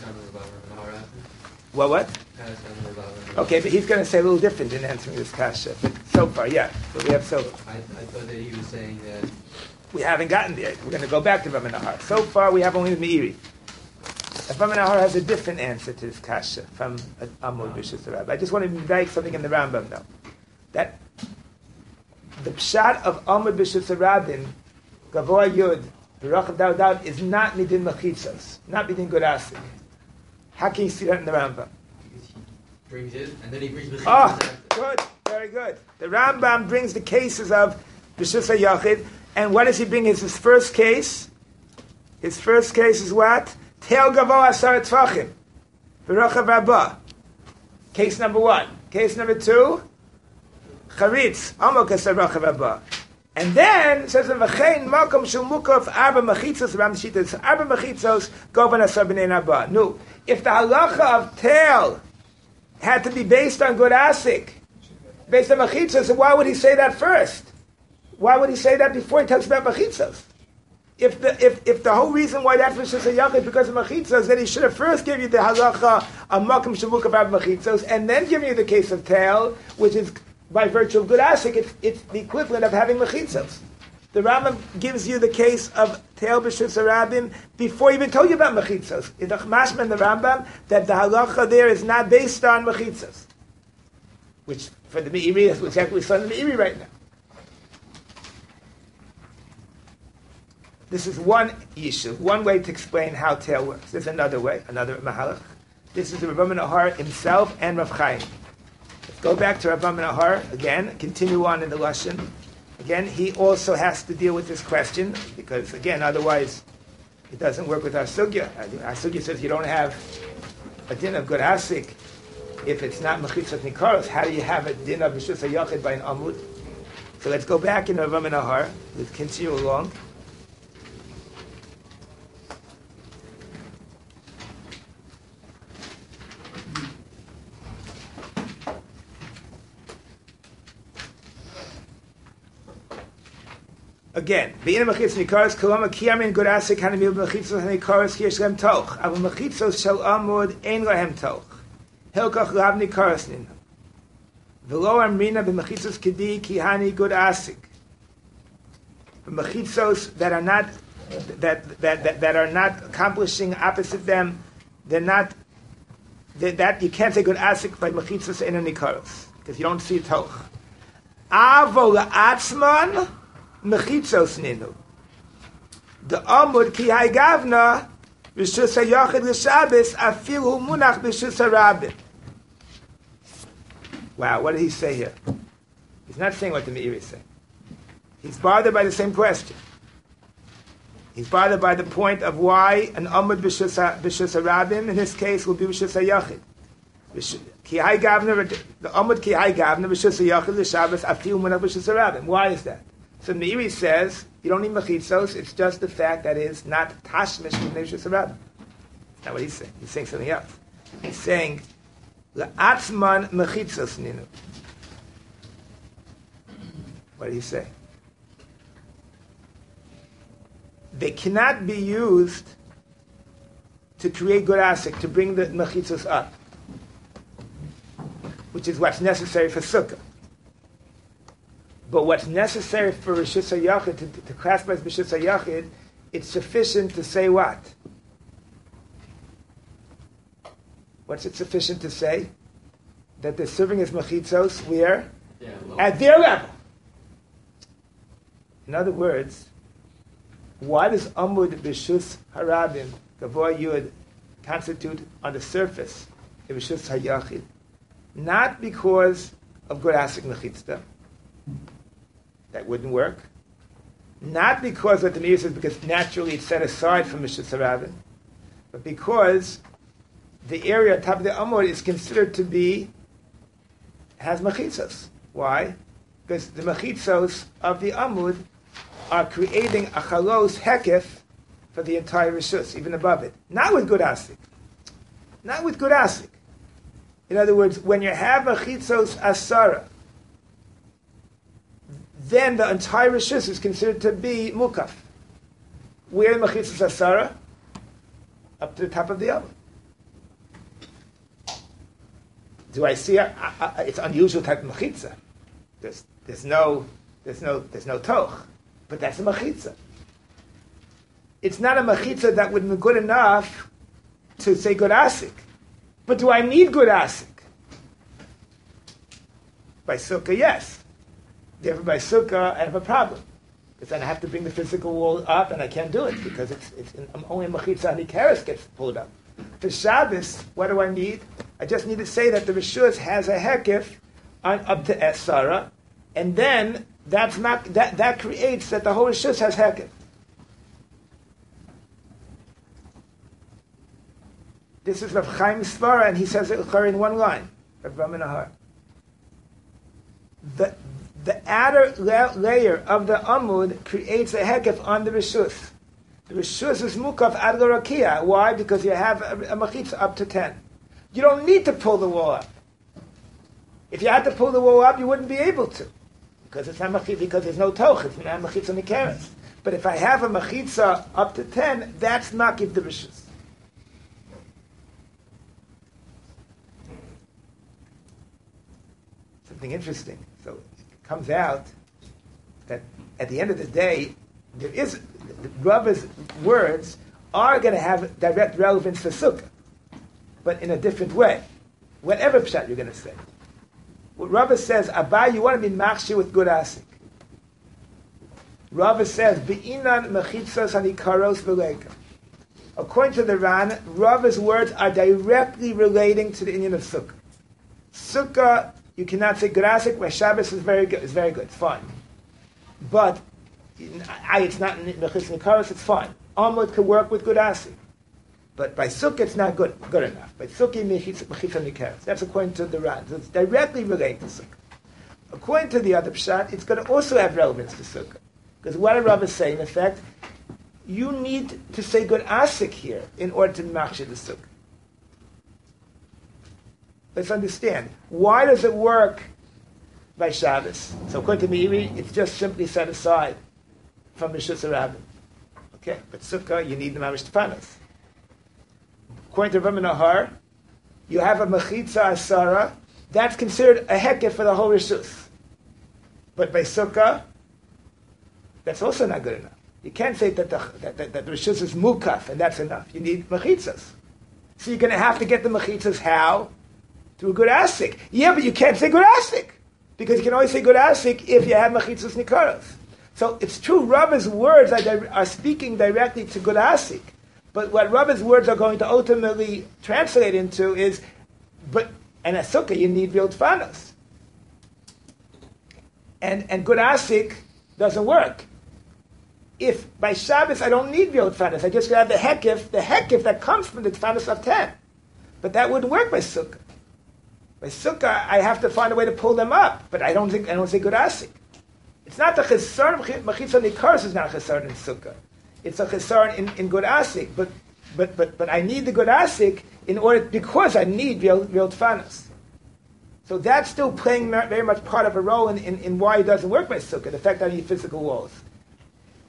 S1: What? Okay, but he's going to say a little different in answering this kasha. But so far, yeah. But we have so far.
S5: I thought that he was saying that
S1: we haven't gotten there. We're going to go back to Rav Menahar. So far, we have only the Meiri. Rav Menahar has a different answer to this kasha from Amud B'Shus HaRabim. I just want to make something in the Rambam now. That the pshat of Amud B'Shus HaRabim, Gavoa Yud, Rachav Dalet is not midin mechitzos, not midin godasik. How can you see that in the Rambam?
S5: he brings it, and then he brings the
S1: Good, very good. The Rambam brings the cases of B'Shus HaYachid, and what does he bring as his first case? His first case is what? Tel Gavoa Asar Tfachim, V'Rachav Rabbah. Case number 1. Case number 2, Charitz, Amok Asar Rachav Rabbah. And then it says v'chein makom shel mukaf arba mechitzos around the shita. Arba mechitzos go ben asar b'nei naba. No, if the halacha of tail had to be based on good asik, based on mechitzos, why would he say that first? Why would he say that before he talks about mechitzos? If the whole reason why that's Rishus HaYachid is because of mechitzos, then he should have first given you the halacha of makom shel mukaf arba mechitzos, and then given you the case of tail, which is by virtue of good asik, it's the equivalent of having mechitzos. The Rambam gives you the case of Teil B'Shus HaRabim before he even told you about mechitzos. In the Mashma and the Rambam, that the halacha there is not based on mechitzos. Which, for the Meiri, is exactly what we saw in the Meiri right now. This is one issue, one way to explain how Teil works. There's another way, another mahalach. This is the Rav Menahar himself and Rav Chaim. Go back to Rav Menahar again, continue on in the Lashon. Again, he also has to deal with this question, because again, otherwise it doesn't work with our sugya. Our sugya says you don't have a din of good asik if it's not mechitzat nikaros. How do you have a din of B'Shus HaYachid by an amud? So let's go back in Rav Menahar. Let's continue along. Again, being a mechitzos nikaros, kolama kiyamin good asik hanamil mechitzos nikaros yesh lem toch. Avu mechitzos shel amud ein lahem toch. Hilkach lav nikaros nina. V'lo amrina b'mechitzos kedi kihani good asik. Mechitzos that are not that are not accomplishing opposite them, they're not that you can't say good asik by mechitzos ein nikaros because you don't see toch. Avo la'atzman. Mechitzos ninu. The amud ki hay gavna B'Shus HaYachid l'Shabbos afilu munach B'Shus HaRabim. Wow, what did he say here? He's not saying what the Meiri is saying. He's bothered by the same question. He's bothered by the point of why an amud B'Shus HaRabim in this case will be B'Shus HaYachid. Ki hay gavna, the amud ki hay gavna B'Shus HaYachid l'Shabbos afilu munach B'Shus HaRabim. Why is that? So Meiri says, you don't need mechitzos, it's just the fact that it is not tashmish from B'Shus HaRabim. That's not what he's saying. He's saying something else. He's saying, La'atzman mechitzos ninu. What did he say? they cannot be used to create good asik, to bring the mechitzos up, which is what's necessary for sukkah. But what's necessary for Rishus HaYachid, to classify as Rishus HaYachid, it's sufficient to say what? What's it sufficient to say? That they're serving as mechitzos where?
S3: Yeah,
S1: At their level. In other words, why does Amud B'Shus Harabim Gavoy Yud constitute on the surface of B'Shus HaYachid? Not because of good asik mechitzah. That wouldn't work. Not because what the Meir says, because naturally it's set aside from B'Shus Harabim, but because the area on top of the Amud is considered to be, has mechitzos. Why? Because the mechitzos of the Amud are creating a chalos hekef for the entire Rishus, even above it. Not with good asik. Not with good asik. In other words, when you have mechitzos asara, then the entire Rishus is considered to be mukaf. Where mechitzos asara? Up to the top of the Amud. Do I see? It's unusual type of mechitza. There's no toch, but that's a mechitza. It's not a mechitza that would be good enough to say good asik. But do I need good asik? By sukkah, yes. Therefore, by sukkah, I have a problem because then I have to bring the physical wall up, and I can't do it because it's only a mechitza and keres gets pulled up. For Shabbos, what do I need? I just need to say that the Rishus has a hekif up to Esara, and then that creates that the whole Rishus has hekif. This is Rav Chaim Svara, and he says it in one line, Rav Ramanahar. The outer layer of the Amud creates a hekif on the Rishus. The Rishus is mukaf ad l'rakia. Why? Because you have a machitza up to 10. You don't need to pull the wall up. If you had to pull the wall up, you wouldn't be able to, because it's not machitza, because there's no toch. It's not machitza nikeres. But if I have a machitza up to 10, that's makiv the Rishus. Something interesting. So it comes out that at the end of the day, the Rava's words are going to have direct relevance for sukkah, but in a different way. Whatever pshat you're going to say. What Rava says, Abba, you want to be machshir with good asik. Rava says, Be'inan mechitzos hanikaros v'leika. According to the Ran, Rava's words are directly relating to the inyan of sukkah. Sukkah, you cannot say good asik, where Shabbos is very good, it's fine. But it's not in Mechitz Nikaros, it's fine. Amud could work with good asik. But by Sukkah, it's not good enough. By Sukkah, Mechitz Nikaros. That's according to the Ran. So it's directly related to Sukkah. According to the other Pshat, it's going to also have relevance to Sukkah. Because what did Rav say, in effect, you need to say good asik here in order to machshir the Sukkah. Let's understand. Why does it work by Shabbos? So according to Meiri, it's just simply set aside from Rishus HaRabim. Okay, but Sukkah, you need the Mamish Tepanos. According to Rav Nahar, you have a Mechitza Asara, that's considered a hekef for the whole Rishus. But by Sukkah, that's also not good enough. You can't say that the Rishus is Mukaf, and that's enough. You need Mechitzas. So you're going to have to get the Mechitzas how? Through good asik. Yeah, but you can't say good asik, because you can only say good asik if you have Mechitzas Nikaros. So it's true, Rava's words are speaking directly to good asik. But what Rava's words are going to ultimately translate into is, and a sukkah, you need real tfanos. And good asik doesn't work. If by Shabbos I don't need real tfanos, I just have the hekif that comes from the tfanos of 10. But that wouldn't work by sukkah. By sukkah, I have to find a way to pull them up, but I don't say good asik. It's not the chesaron mechitza nikaros is not a chesaron in sukkah. It's a chesaron in good asik, but I need the good asik in order, because I need real tfanos. So that's still playing very much part of a role in why it doesn't work by sukkah, the fact that I need physical walls.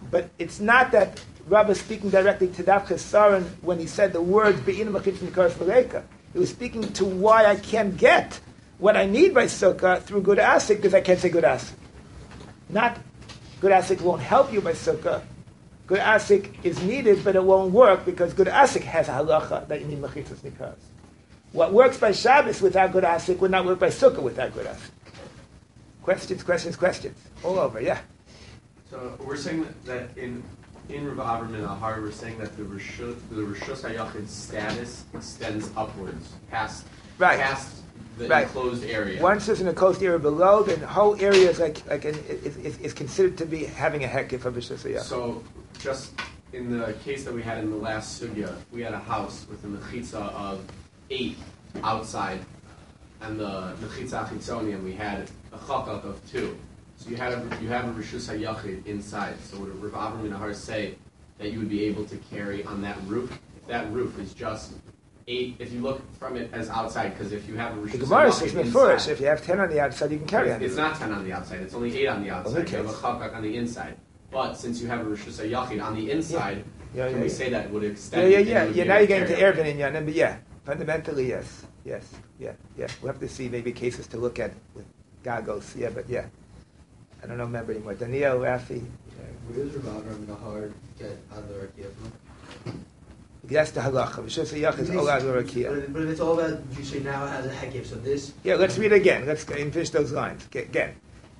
S1: But it's not that Rav is speaking directly to Dav Chesaron when he said the words Be'ina Machitz Nikaros V'Leika. He was speaking to why I can't get what I need by Sukkah through good asik because I can't say good asik. Not good asik won't help you by Sukkah. Good asik is needed, but it won't work because good asik has a halacha that you need Machitzos Nikaros. What works by Shabbos without good asik would not work by Sukkah without good asik. Questions. All over, yeah.
S4: So we're saying that in Rav Avraham Ahar, we're saying that the Rishus HaYachid status extends upwards, past the enclosed area.
S1: Once there's an enclosed area below, then the whole area is considered to be having a hekif of Rishus HaYachid.
S4: So just in the case that we had in the last sugya, we had a house with a mechitza of 8 outside, and the mechitza chitzoni, and we had a chakak of 2. So you have a Rishus HaYachid inside. So would Rav Avraham Nahar say that you would be able to carry on that roof? If that roof is just 8, if you look from it as outside, because if you have a Rishus HaYachid
S1: the Gemara says
S4: inside,
S1: if you have 10 on the outside, you can carry on.
S4: It's not 10 on the outside. It's only 8 on the outside. You have a chakak on the inside. But since you have a Rishus HaYachid on the inside, can we say that would extend?
S1: Yeah. Now you're getting to Ervin and Yanim, but yeah, fundamentally, yes. We'll have to see maybe cases to look at with goggles. Yeah, but yeah. I don't remember anymore. Daniel, Rafi.
S5: Where does Rav Avraham Nahar get out of the Rakia from?
S1: That's the halacha. Rishus HaYachid is all out of Rakia.
S5: But if it's all that you say now it has a hekev, so this.
S1: Yeah, let's read it again. Let's finish those lines again.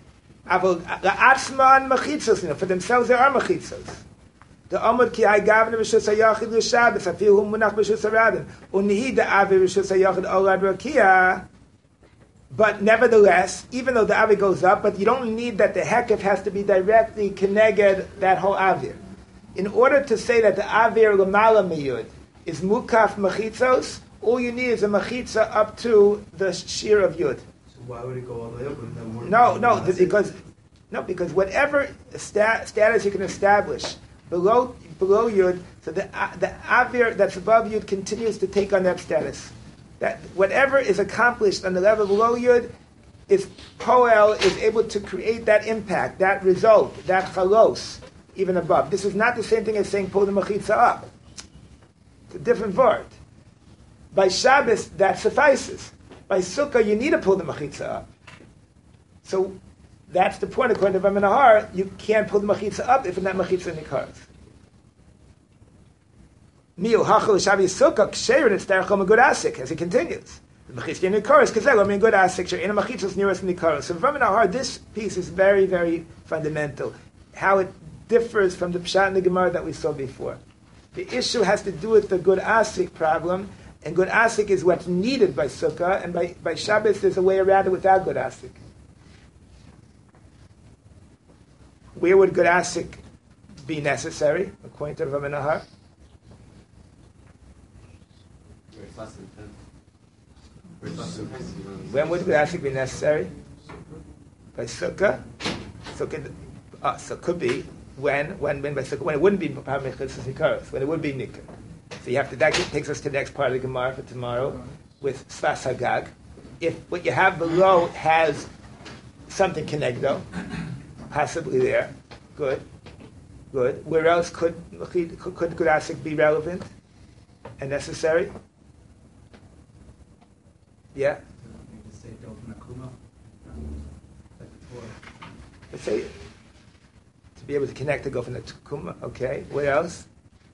S1: Atzman machitzos. For themselves, there are machitzos. The Amud ki Gavna Rishus HaYachid l'Shabbos afilu hu munach b'Rishus HaRabim unihi da'avi Rishus HaYachid olad Rakia. But nevertheless, even though the avir goes up, but you don't need that the hekef has to be directly connected that whole avir. In order to say that the avir l'mala miyud is mukaf machitzos, all you need is a machitza up to the shear of yud.
S5: So why would it go all the way up?
S1: Because whatever status you can establish below yud, so the avir that's above yud continues to take on that status. That whatever is accomplished on the level below Yud, is Poel is able to create that impact, that result, that chalos, even above. This is not the same thing as saying pull the machitza up. It's a different word. By Shabbos, that suffices. By Sukkah, you need to pull the machitza up. So that's the point. According to Rav Nahar, you can't pull the machitza up if it's not machitza nikaros. Miu hachal shavi sukkah ksherin it's derechom a good asik as he continues. The machitza nikaros kazel I mean good asik you're in a machitza's nearest nikaros. So from Nahar, this piece is very very fundamental. How it differs from the pshat and the gemara that we saw before. The issue has to do with the good asik problem, and good asik is what's needed by sukkah, and by Shabbos there's a way around it without good asik. Where would good asik be necessary according to Rav Nahar?
S4: Less than 10. Less than 10.
S1: When would good asik be necessary? By sukkah. So it could be when by sukkah, when it wouldn't be when it would be nikah. So you have to. That takes us to the next part of the Gemara for tomorrow with Sfas Hagag. If what you have below has something connected, possibly there, good. Where else could good asik be relevant and necessary? Yeah. Let's say to be able to connect to go from the tukuma. Okay. What else?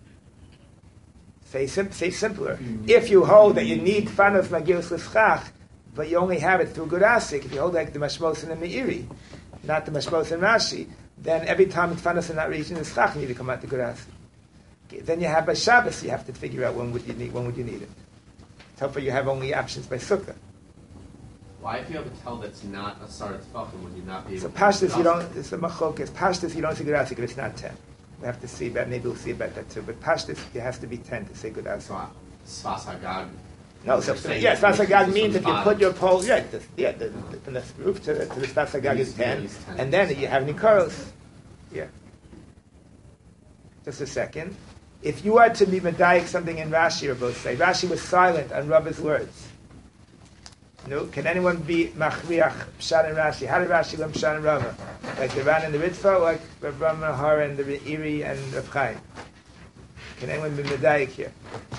S1: Say simpler. If you hold that you need fanos magilus l'schach, but you only have it through good asik, if you hold like the mashmos and the meiri, not the mashmos and Rashi, then every time it's fanos in that region is schach, you need to come out to good asik. Okay. Then you have by Shabbos, you have to figure out when would you need it. So far you have only options by sukkah.
S4: Why, if you have a tel that's not a sar tzfachim, would you not be able
S1: so
S4: to...
S1: So pashtus, you don't, it's a machlokas. Pashtus, you don't say good asik if it's not 10. We have to see about, maybe we'll see about that too. But pashtus, it has to be 10 to say good asik.
S4: Sfas Hagag.
S1: No, so yes, Sfas Hagag means if you put your pole, from the roof to the Sfas Hagag is 10, and then you have nikaros. Yeah. Just a second. If you are to be medayik something in Rashi, or both say, Rashi was silent on Rabba's words. No, can anyone be machriach Pshat and Rashi? How did Rashi learn Pshat and Rava? Like the Ran and the Ritva, like Rav Rama Har and the Iri and Rav Chaim? Can anyone be medayik here?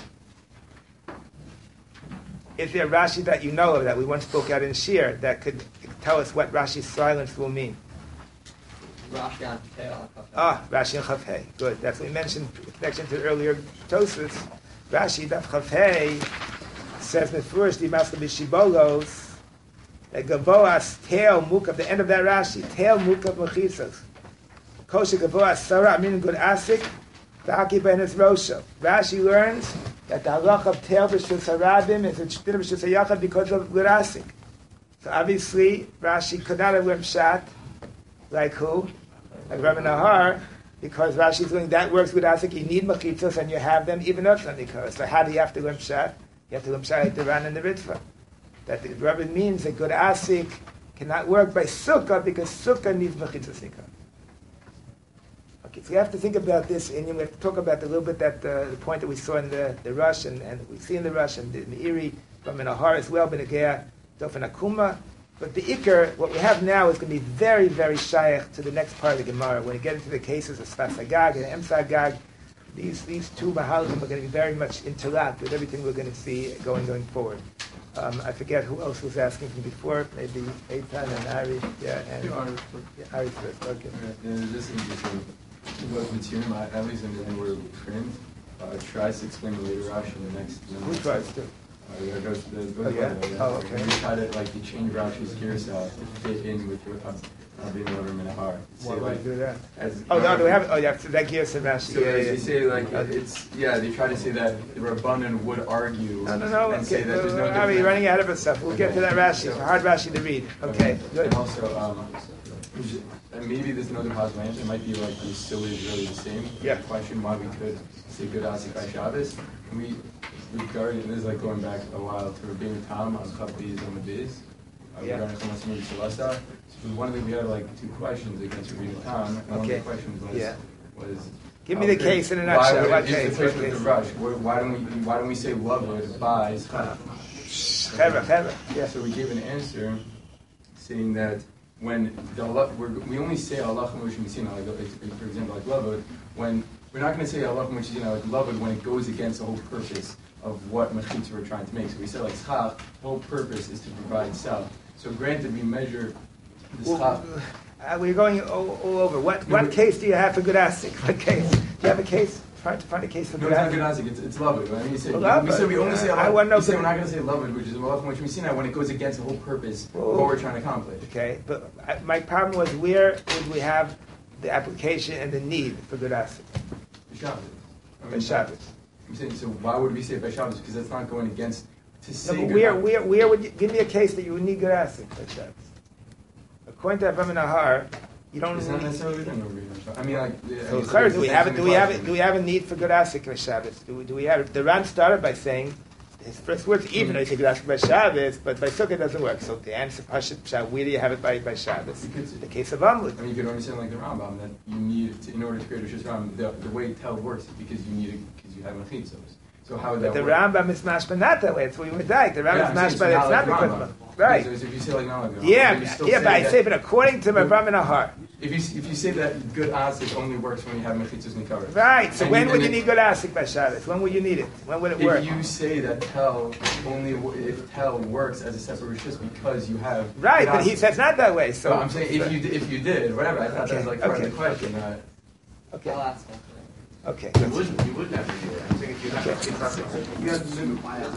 S1: Is there a Rashi that you know of that we once spoke out in Shir that could tell us what Rashi's silence will mean?
S3: Rashi on Te'al.
S1: Rashi and Chav Hei. Good. That's what we mentioned in connection to the earlier Tosfos. Rashi, Daf Chav Hei, says the first, the Maskal B'Shibolos, that Gavoas Te'al Mukav, the end of that Rashi, Te'al Mukav Mechitzos. Kosher Gavoas Sarah, meaning good Asik, Ta'aki Ben his Rosha. Rashi learns that the halach of Te'al B'Shus HaRabim is a Shtin B'Shus HaYachad because of good Asik. So obviously, Rashi could not have learned Pshat, like who? Like Rabbi Nahar, because Rashi is doing that works with Asik, you need Mechitzos and you have them even though it's not Nikar. So how do you have to learn Pshat? You have to learn Pshat like the Ran and the Ritva. That the Rabbi means that good Asik cannot work by Sukkah because Sukkah needs Mechitzos Nikar. Okay, so we have to think about this, and we have to talk about a little bit that the point that we saw in the Rush, and we see in the Rush, and the Meiri, from Nahar as well, Benegea, Dofen Akuma. But the Iker, what we have now is going to be very, very shaykh to the next part of the Gemara. When we get into the cases of Sfas Agag and Emsa Agag, these two Mahalim are going to be very much interlocked with everything we're going to see going forward. I forget who else was asking from before, maybe Eitan and Ari. Yeah, and Ari first. Okay.
S6: This is interesting. What Matsurim, at least in the word print, tries to explain the later Rashi in the next.
S1: Who tries to?
S6: Okay. And we try to to change Rashi's Girsa to fit in with being Rabbi Menahar.
S1: Why do you do that?
S6: No,
S1: do we have it? Oh, yeah, so that Girsa and Rashi.
S6: So they say they try to say that the Rabbanan would argue.
S1: No.
S6: And say that there's no difference.
S1: We're running ahead of ourselves. We'll get to that Rashi. It's a hard Rashi to read. Okay, good.
S6: And also, and maybe there's another possible answer. It might be like the silly is really the same.
S1: Yeah.
S6: The question why we could say good Asik by Shabbos. And we regarding this going back a while to Rabbeinu Tam on Chaviz on the Biz. Regarding Chamas Maybe Celesta. So one thing we had two questions against Rabbeinu Tam. And one of the questions was
S1: give me the case in a nutshell.
S6: What case? The rush. Why don't we say Lavud by
S1: Chevra. Yeah.
S6: So we gave an answer saying that when we only say Allah Moshe Messina, for example, like Lavud, when we're not going to say Allah Moshe Messina like Lavud when it goes against the whole purpose of what Mechitza we're trying to make. So we said Schach, the whole purpose is to provide self. So granted, we measure the Schach.
S1: We're going all over. What case do you have for good Asik? What case? Do you have a case? Trying to find a case for good Asik.
S6: No, it's not good Asik. It's Lavud. I mean, we said we only say Allah. We're not going to say Lavud, which is Allah Moshe Messina when it goes against the whole purpose of what we're trying to accomplish.
S1: Okay, but my problem was where would we have the application and the need for good Asik? By Shabbos.
S6: I'm saying, so why would we say by Shabbos? Because that's not going against to say.
S1: No, but where would you give me a case that you would need good Asik by Shabbos? According to Avram Nahar, you don't.
S6: It's not necessarily within I mean,
S1: so do we have a need for good Asik by Shabbos? Do we have? The Ran started by saying his first words, even though you say good Asik by Shabbos, but by Sukkah it doesn't work. So the answer, Pashut Pshat, where do you have it by Shabbos? The case of Amud.
S6: I mean, you could only say like the Rambam that you need in order to create a Shus Rambam. The way Tel works is because you need it because you have Mechitzos. So how would that work?
S1: The Rambam is mashma not that way. It's what you would like. The Rambam is mashma. It's not because of right.
S6: So if you say like not like
S1: but I say, but according to my Avram Nahar.
S6: If you say that good Asik only works when you have Mechitzos Nikar.
S1: Right. So when would you need good Asik by Shabbos? When would you need it? When would it work?
S6: If you say that Tel only if Tel works as a separate Rishus because you have
S1: right, but he says not that way. So
S6: I'm saying if you did whatever. I thought that was like part of the question.
S1: Okay.
S3: I'll ask that.
S1: Okay.
S4: You wouldn't have to do it. I'm saying if you have